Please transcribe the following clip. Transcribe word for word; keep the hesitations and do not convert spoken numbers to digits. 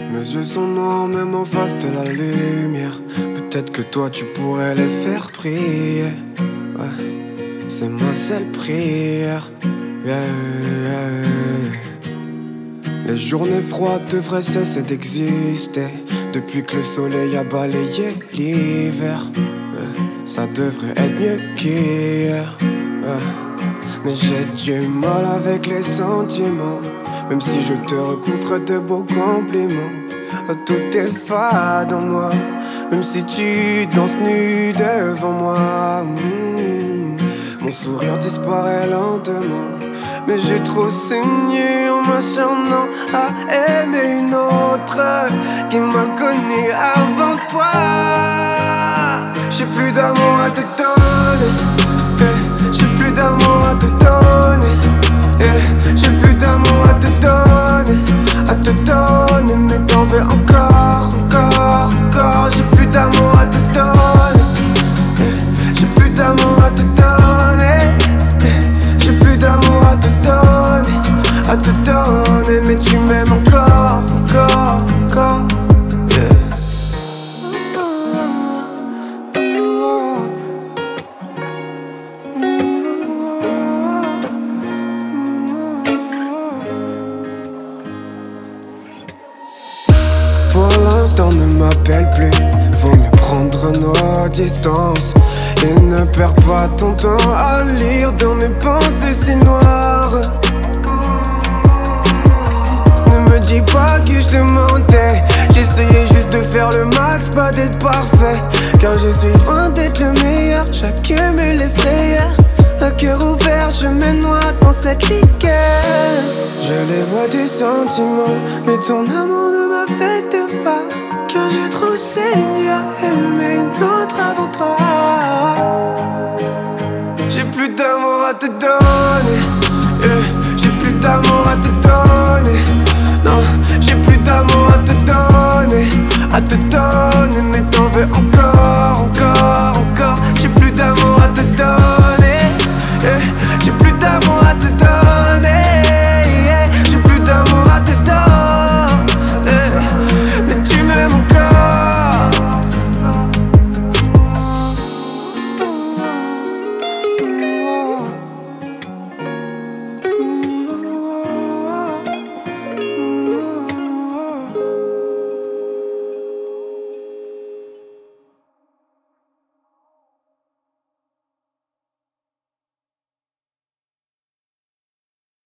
Mes yeux sont noirs même en face de la lumière. Peut-être que toi tu pourrais les faire prier. Ouais, c'est ma seule prière. Yeah, yeah. Les journées froides devraient cesser d'exister depuis que le soleil a balayé l'hiver. Ouais, ça devrait être mieux qu'hier. Ouais. Mais j'ai du mal avec les sentiments, même si je te recouvre de beaux compliments. Tout est fade en moi, même si tu danses nu devant moi. mmh. Mon sourire disparaît lentement, mais j'ai trop saigné en m'acharnant à aimer une autre qui m'a connu avant toi. J'ai plus d'amour à te donner, eh, j'ai plus d'amour à te donner, eh, j'ai plus d'amour à te donner, à te donner, mais t'en veux encore, encore, encore. J'ai plus d'amour à te donner, eh, j'ai plus d'amour à te donner, eh, j'ai plus d'amour à te donner, à te donner, mais tu m'aimes encore, encore, encore. Pour l'instant ne m'appelle plus, vaut mieux prendre nos distances. Et ne perds pas ton temps à lire dans mes pensées si noires. Ne me dis pas que je te mentais, j'essayais juste de faire le max, pas d'être parfait. Car je suis loin d'être le meilleur, j'accumule les frayeurs. À cœur ouvert, je me noie dans cette liqueur. Je les vois tes sentiments, mais ton amour ne m'affecte pas. Car j'ai trop saigné à aimer une autre avant toi. J'ai plus d'amour à te donner, eh, j'ai plus d'amour à te donner.